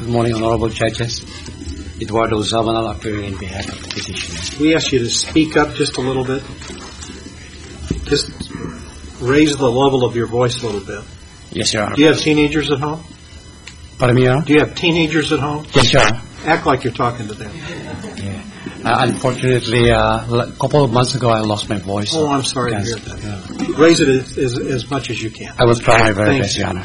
morning, honorable judges. Eduardo Zabanal appearing in behalf of the petitioner. We ask you to speak up just a little bit. Just raise the level of your voice a little bit. Yes, Your Honor. Do you have teenagers at home? Pardon me, Your Honor? Do you have teenagers at home? Yes, Your Honor. Act like you're talking to them. Yeah. Unfortunately, a couple of months ago, I lost my voice. Oh, I'm sorry to hear that. Yeah. Raise it as much as you can. I will try my very Thanks. best, Your Honor.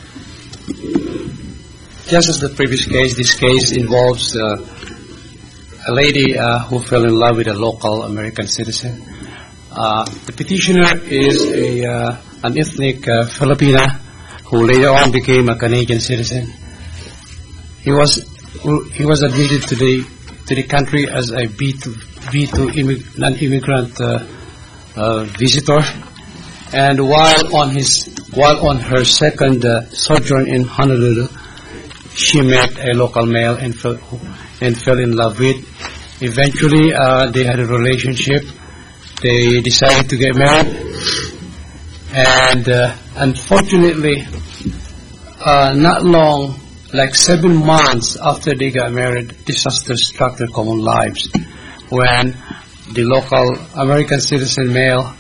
Just as the previous case, this case involves a lady who fell in love with a local American citizen. The petitioner is an ethnic Filipina who later on became a Canadian citizen. He was admitted to the country as a B2 non-immigrant visitor, and while on her second sojourn in Honolulu, she met a local male and fell in love with. Eventually, they had a relationship. They decided to get married, and unfortunately, not long, like 7 months after they got married, disaster struck their common lives when the local American citizen male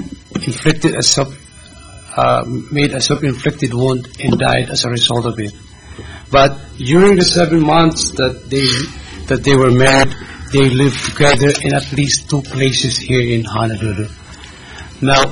made a self-inflicted wound and died as a result of it. But during the 7 months that they were married, they lived together in at least 2 places here in Honolulu. Now,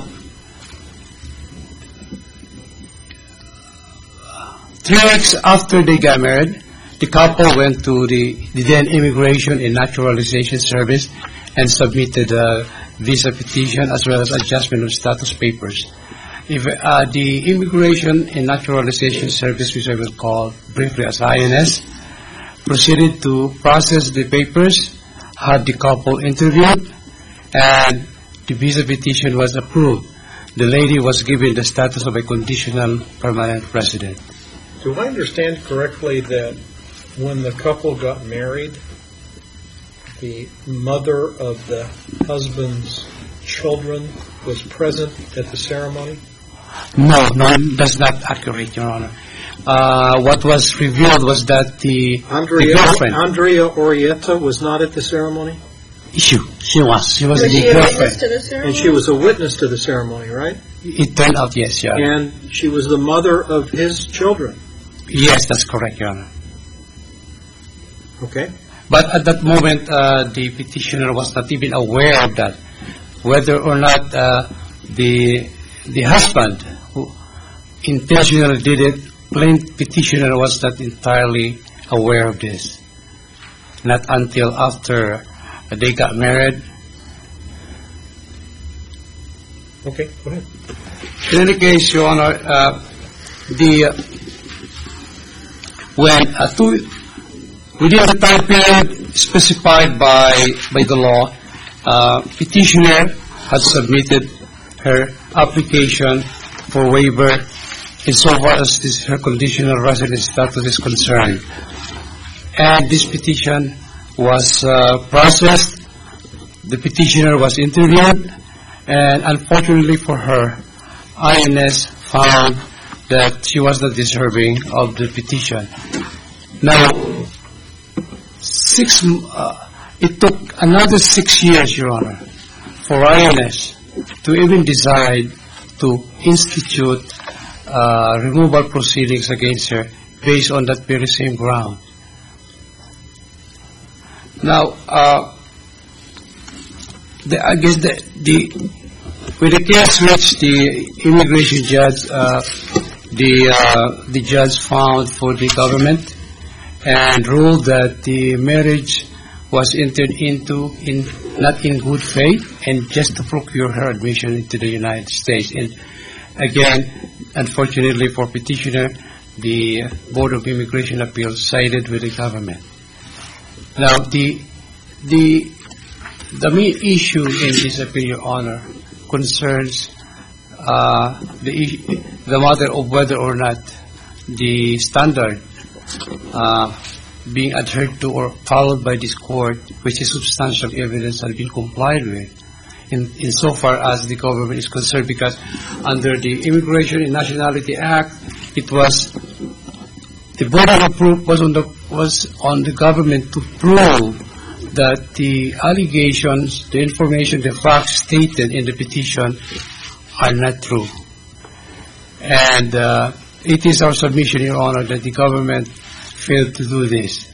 3 weeks after they got married, the couple went to the then Immigration and Naturalization Service and submitted a visa petition as well as adjustment of status papers. The Immigration and Naturalization Service, which I will call briefly as INS, proceeded to process the papers, had the couple interviewed, and the visa petition was approved. The lady was given the status of a conditional permanent resident. Do I understand correctly that when the couple got married, the mother of the husband's children was present at the ceremony? No, that's not accurate, Your Honor. What was revealed was that the girlfriend, Andrea Orietta, was not at the ceremony? She was the girlfriend. And she was a witness to the ceremony, right? It turned out, yes, Your Honor. And she was the mother of his children. Yes, that's correct, Your Honor. Okay. But at that moment, the petitioner was not even aware of that, whether or not the husband who intentionally did it. Plain petitioner was not entirely aware of this. Not until after they got married. Okay, go ahead. In any case, Your Honor, within the time period specified by the law, petitioner had submitted her application for waiver insofar as her conditional residence status is concerned. And this petition was processed. The petitioner was interviewed, and unfortunately for her, INS found that she was not deserving of the petition. Now, it took another 6 years, Your Honor, for INS to even decide to institute removal proceedings against her based on that very same ground. Now, I guess with the case which the immigration judge, the judge found for the government and ruled that the marriage was entered into not in good faith and just to procure her admission into the United States. And again, unfortunately for petitioner, the Board of Immigration Appeals sided with the government. Now, the main issue in this appeal, Your Honor, concerns the matter of whether or not the standard being adhered to or followed by this court, which is substantial evidence, has been complied with insofar as the government is concerned, because under the Immigration and Nationality Act, it was the burden of proof was on the was on the government to prove that the allegations, the information, the facts stated in the petition are not true. And it is our submission, Your Honor, that the government failed to do this.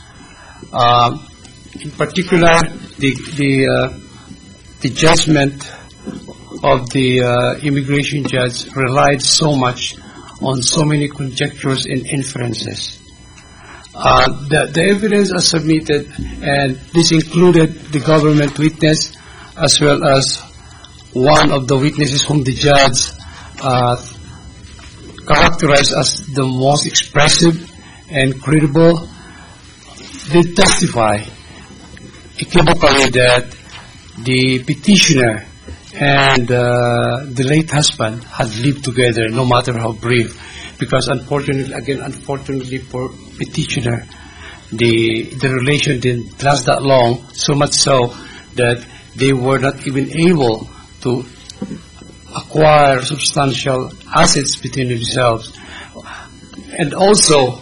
In particular, the judgment of the immigration judge relied so much on so many conjectures and inferences. The evidence is submitted, and this included the government witness as well as one of the witnesses whom the judge characterized as the most expressive and credible. They testify equivocally that the petitioner and the late husband had lived together, no matter how brief, because unfortunately for petitioner, the relation didn't last that long, so much so that they were not even able to acquire substantial assets between themselves. And also,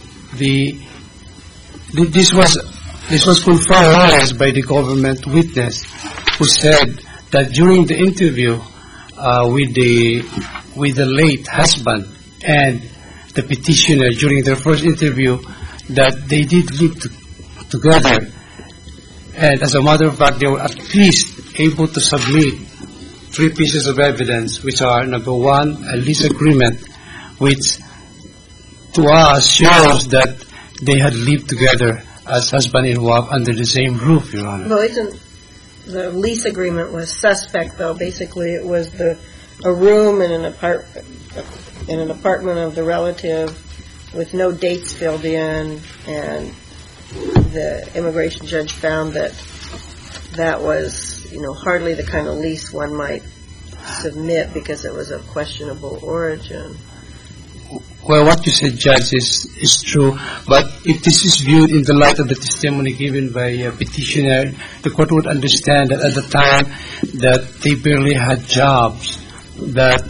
this was confirmed by the government witness, who said that during the interview with the late husband and the petitioner during their first interview, that they did live together, and as a matter of fact, they were at least able to submit 3 pieces of evidence, which are, number one, a lease agreement, which to us shows that they had lived together as husband and wife under the same roof, Your Honor. Well, isn't the lease agreement was suspect, though? Basically, it was a room in an apartment of the relative with no dates filled in, and the immigration judge found that was, hardly the kind of lease one might submit because it was of questionable origin. Well, what you said, Judge, is true, but if this is viewed in the light of the testimony given by a petitioner, the court would understand that at the time that they barely had jobs, that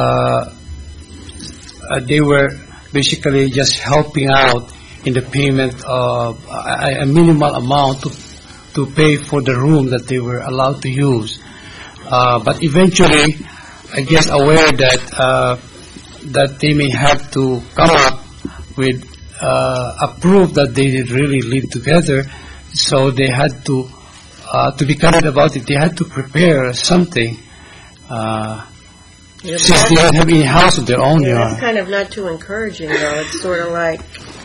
they were basically just helping out in the payment of a minimal amount to pay for the room that they were allowed to use. But eventually, I guess aware that they may have to come up with a proof that they did really live together, so they had to be candid about it. They had to prepare something. Since they don't have any house of their own. Yeah, that's kind of not too encouraging, though. It's sort of like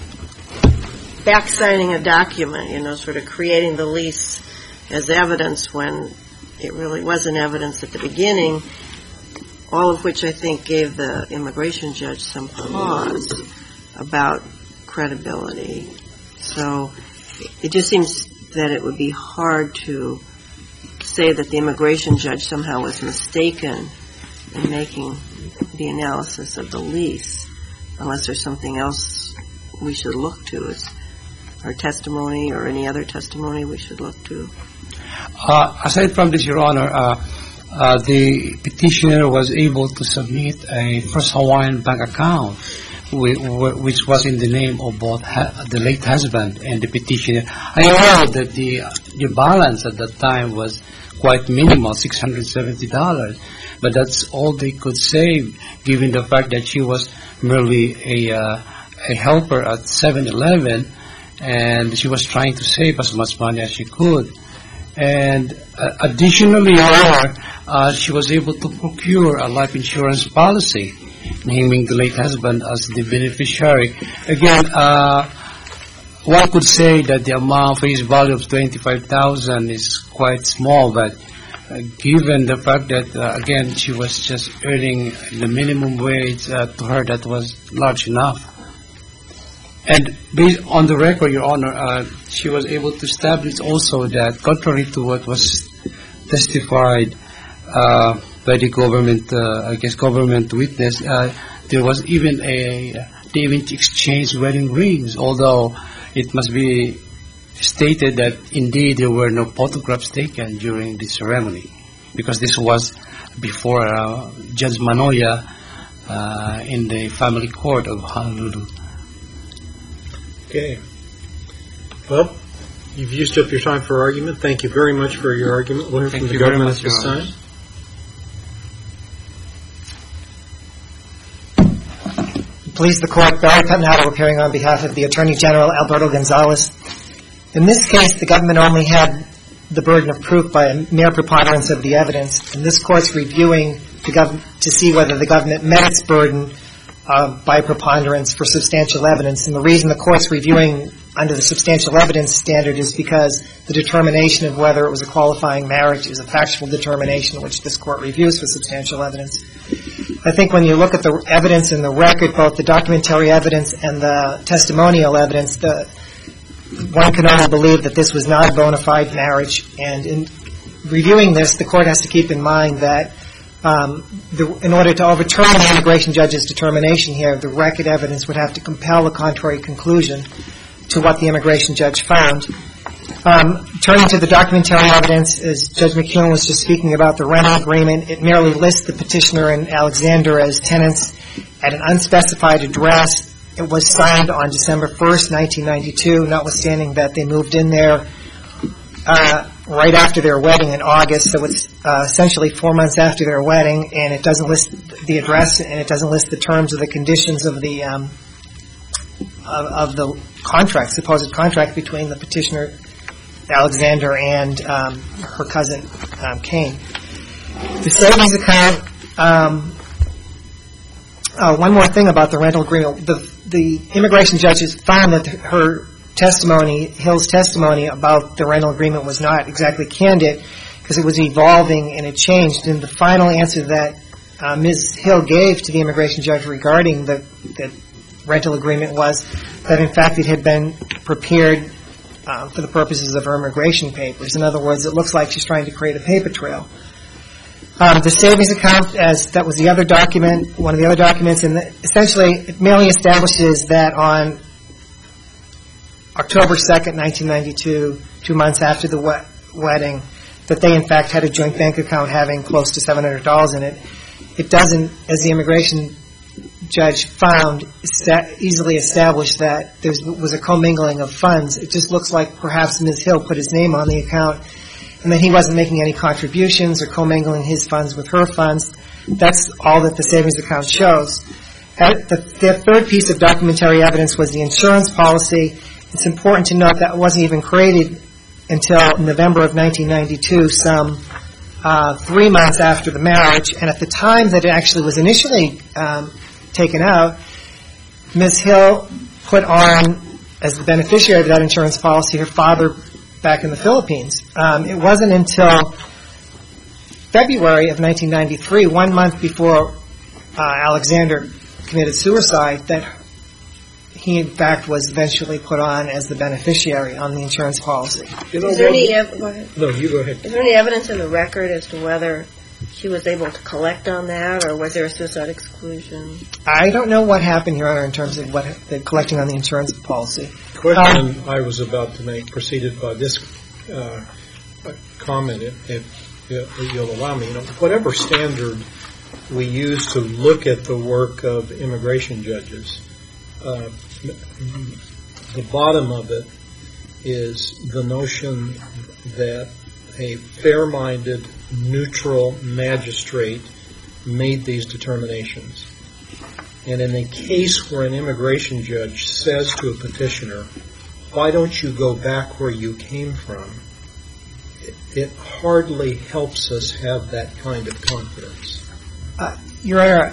back-signing a document, sort of creating the lease as evidence when it really wasn't evidence at the beginning, all of which I think gave the immigration judge some pause about credibility. So it just seems that it would be hard to say that the immigration judge somehow was mistaken in making the analysis of the lease, unless there's something else we should look to, as our testimony or any other testimony we should look to. Aside from this, Your Honor, the petitioner was able to submit a First Hawaiian bank account, which was in the name of both the late husband and the petitioner. I know that the balance at that time was quite minimal, $670, but that's all they could save, given the fact that she was merely a helper at 7-Eleven, and she was trying to save as much money as she could. And additionally, she was able to procure a life insurance policy, naming the late husband as the beneficiary. Again, one could say that the amount, face value of $25,000 is quite small, but given the fact that, again, she was just earning the minimum wage, to her that was large enough. And based on the record, Your Honor, she was able to establish also that, contrary to what was testified by the government, government witness, there was even they even exchanged wedding rings, although it must be stated that indeed there were no photographs taken during the ceremony, because this was before Judge Manoya in the family court of Honolulu. Okay. Well, you've used up your time for argument. Thank you very much for your argument. We'll hear from the government at this time. Please the court, Barry Pettinato appearing on behalf of the Attorney General Alberto Gonzalez. In this case, the government only had the burden of proof by a mere preponderance of the evidence, and this court's reviewing to see whether the government met its burden by preponderance for substantial evidence. And the reason the court's reviewing under the substantial evidence standard is because the determination of whether it was a qualifying marriage is a factual determination which this court reviews for substantial evidence. I think when you look at the evidence in the record, both the documentary evidence and the testimonial evidence, one can only believe that this was not a bona fide marriage. And in reviewing this, the court has to keep in mind that in order to overturn the immigration judge's determination here, the record evidence would have to compel a contrary conclusion to what the immigration judge found. Turning to the documentary evidence, as Judge McKeown was just speaking about the rental agreement, it merely lists the petitioner and Alexander as tenants at an unspecified address. It was signed on December 1st, 1992, notwithstanding that they moved in there right after their wedding in August, so it's essentially 4 months after their wedding, and it doesn't list the address and it doesn't list the terms of the conditions of the contract, supposed contract between the petitioner Alexander and her cousin Kane. The savings account. One more thing about the rental agreement: the immigration judges found that her testimony, Hill's testimony about the rental agreement, was not exactly candid because it was evolving and it changed. And the final answer that Ms. Hill gave to the immigration judge regarding the rental agreement was that, in fact, it had been prepared for the purposes of her immigration papers. In other words, it looks like she's trying to create a paper trail. The savings account, as that was the other document, one of the other documents, and essentially it merely establishes that on October 2nd, 1992, 2 months after the wedding, that they in fact had a joint bank account having close to $700 in it. It doesn't, as the immigration judge found, easily establish that there was a commingling of funds. It just looks like perhaps Ms. Hill put his name on the account and that he wasn't making any contributions or commingling his funds with her funds. That's all that the savings account shows. The third piece of documentary evidence was the insurance policy. It's important to note that it wasn't even created until November of 1992, some 3 months after the marriage. And at the time that it actually was initially taken out, Ms. Hill put on, as the beneficiary of that insurance policy, her father back in the Philippines. It wasn't until February of 1993, 1 month before Alexander committed suicide, that he in fact was eventually put on as the beneficiary on the insurance policy. Is there any go ahead. No, you go ahead. Is there any evidence in the record as to whether she was able to collect on that, or was there a suicide exclusion? I don't know what happened, Your Honor, in terms of what the collecting on the insurance policy. The question I was about to make preceded by this comment, if you'll allow me. Whatever standard we use to look at the work of immigration judges, the bottom of it is the notion that a fair-minded, neutral magistrate made these determinations. And in a case where an immigration judge says to a petitioner, why don't you go back where you came from, it hardly helps us have that kind of confidence. Your Honor,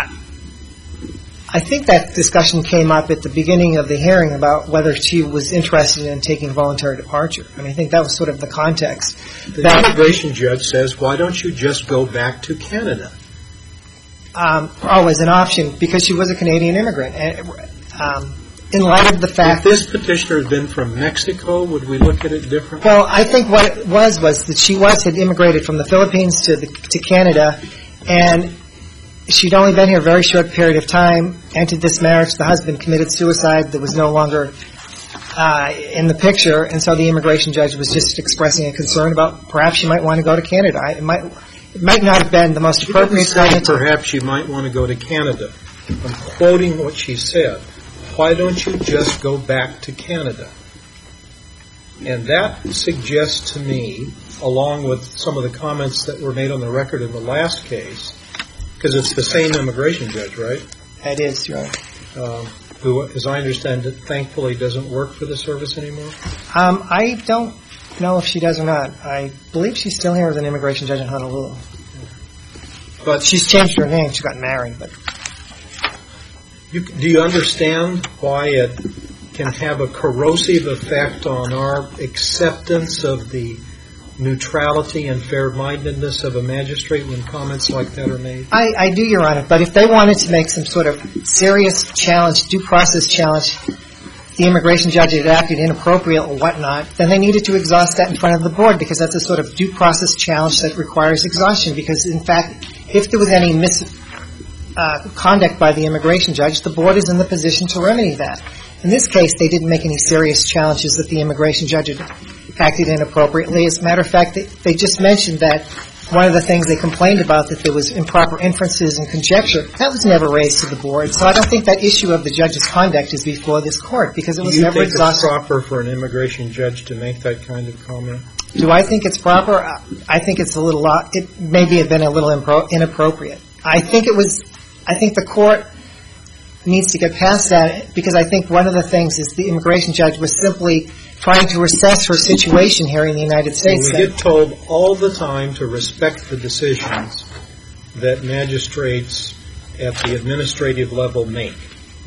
I think that discussion came up at the beginning of the hearing about whether she was interested in taking voluntary departure. I think that was sort of the context. The immigration judge says, why don't you just go back to Canada? As an option, because she was a Canadian immigrant. In light of the fact... If this petitioner had been from Mexico, would we look at it differently? Well, I think what it was that she had immigrated from the Philippines to Canada, and she'd only been here a very short period of time, entered this marriage, the husband committed suicide, that was no longer in the picture, and so the immigration judge was just expressing a concern about perhaps she might want to go to Canada. It might not have been the most appropriate time. Perhaps she might want to go to Canada. I'm quoting what she said. Why don't you just go back to Canada? And that suggests to me, along with some of the comments that were made on the record in the last case, because it's the same immigration judge, right? It is, Your Honor. Who, as I understand it, thankfully doesn't work for the service anymore? I don't know if she does or not. I believe she's still here as an immigration judge in Honolulu. But she's changed her name. She got married. But do you understand why it can have a corrosive effect on our acceptance of the neutrality and fair-mindedness of a magistrate when comments like that are made? I do, Your Honor. But if they wanted to make some sort of serious challenge, due process challenge, the immigration judge had acted inappropriate or whatnot, then they needed to exhaust that in front of the board, because that's a sort of due process challenge that requires exhaustion. Because, in fact, if there was any misconduct by the immigration judge, the board is in the position to remedy that. In this case, they didn't make any serious challenges that the immigration judge had acted inappropriately. As a matter of fact, they just mentioned that one of the things they complained about, that there was improper inferences and conjecture, that was never raised to the board. So I don't think that issue of the judge's conduct is before this court, because it was never exhausted. Do you think it's proper for an immigration judge to make that kind of comment? Do I think it's proper? I think it's it maybe have been a little inappropriate. I think the court needs to get past that, because I think one of the things is the immigration judge was simply trying to assess her situation here in the United States. We get told all the time to respect the decisions that magistrates at the administrative level make.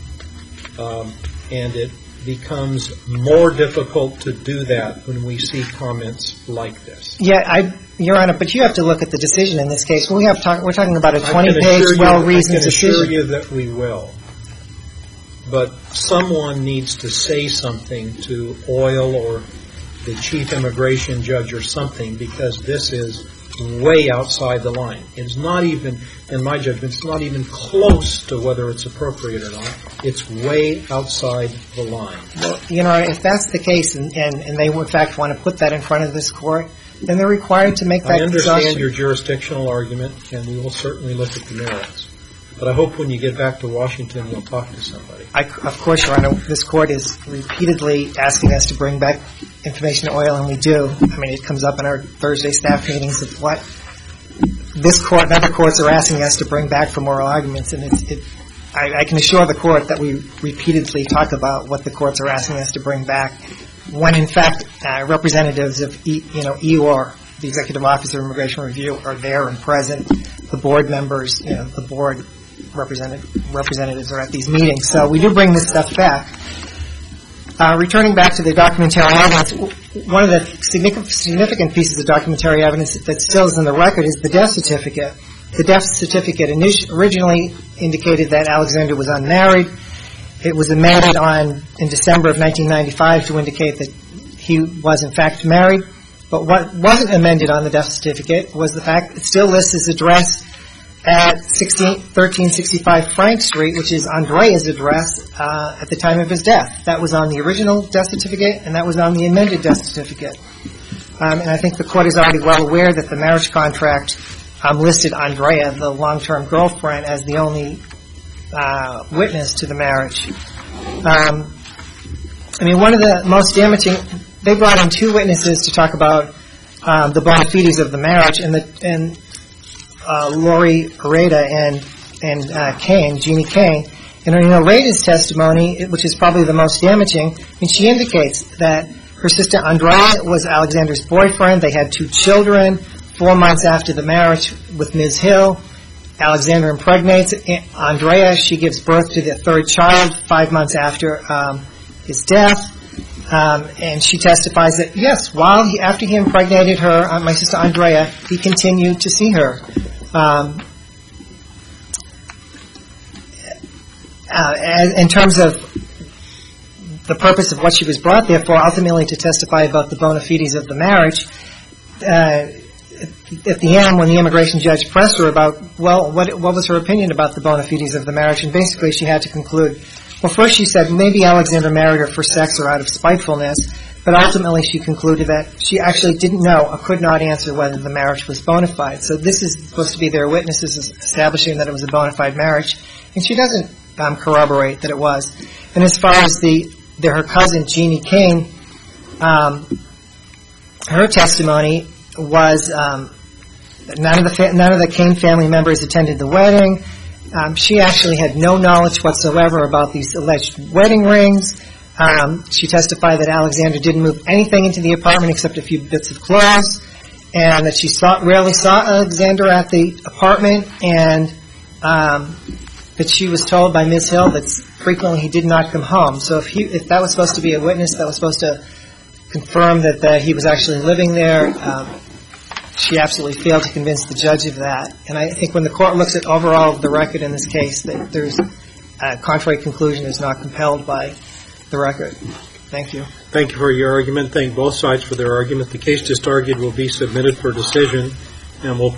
And it becomes more difficult to do that when we see comments like this. Yeah, Your Honor, but you have to look at the decision in this case. We're talking about a 20-page, well-reasoned decision. I can assure you that we will. But someone needs to say something to Oyl or the chief immigration judge or something, because this is way outside the line. It's not even, in my judgment, it's not even close to whether it's appropriate or not. It's way outside the line. Well, you know, if that's the case, and they in fact want to put that in front of this court, then they're required to make that exhaustion. I understand your jurisdictional argument, and we will certainly look at the merits. But I hope when you get back to Washington, you'll talk to somebody. Of course, Your Honor. This court is repeatedly asking us to bring back information to Oyl, and we do. I mean, it comes up in our Thursday staff meetings of what this court and other courts are asking us to bring back for moral arguments. And I can assure the court that we repeatedly talk about what the courts are asking us to bring back, when in fact representatives of EOR, the Executive Office of Immigration Review, are there and present. The board members, the board representatives are at these meetings. So we do bring this stuff back. Returning back to the documentary evidence, one of the significant pieces of documentary evidence that still is in the record is the death certificate. The death certificate originally indicated that Alexander was unmarried. It was amended in December of 1995 to indicate that he was in fact married. But what wasn't amended on the death certificate was the fact it still lists his address at 1365 Frank Street, which is Andrea's address at the time of his death. That was on the original death certificate, and that was on the amended death certificate. And I think the court is already well aware that the marriage contract listed Andrea, the long-term girlfriend, as the only witness to the marriage. One of the most damaging, they brought in two witnesses to talk about the bona fides of the marriage, and Lori Areda and Kane, Jeannie Kane. And in Areda's testimony, which is probably the most damaging, she indicates that her sister Andrea was Alexander's boyfriend. They had 2 children. 4 months after the marriage with Ms. Hill, Alexander impregnates Andrea. She gives birth to their 3rd child 5 months after his death. And she testifies that, yes, after he impregnated her, my sister Andrea, he continued to see her. In terms of the purpose of what she was brought there for, ultimately to testify about the bona fides of the marriage, at the end, when the immigration judge pressed her about, what was her opinion about the bona fides of the marriage, and basically she had to conclude, well, first she said maybe Alexander married her for sex or out of spitefulness, but ultimately she concluded that she actually didn't know or could not answer whether the marriage was bona fide. So this is supposed to be their witnesses establishing that it was a bona fide marriage, and she doesn't corroborate that it was. And as far as her cousin, Jeannie King, her testimony was none of the Cain family members attended the wedding. She actually had no knowledge whatsoever about these alleged wedding rings. She testified that Alexander didn't move anything into the apartment except a few bits of clothes, and that she rarely saw Alexander at the apartment, and that she was told by Ms. Hill that frequently he did not come home. So if that was supposed to be a witness that was supposed to confirm that he was actually living there, she absolutely failed to convince the judge of that. And I think when the court looks at overall the record in this case, that there's a contrary conclusion is not compelled by the record. Thank you. Thank you for your argument. Thank both sides for their argument. The case just argued will be submitted for decision, and we'll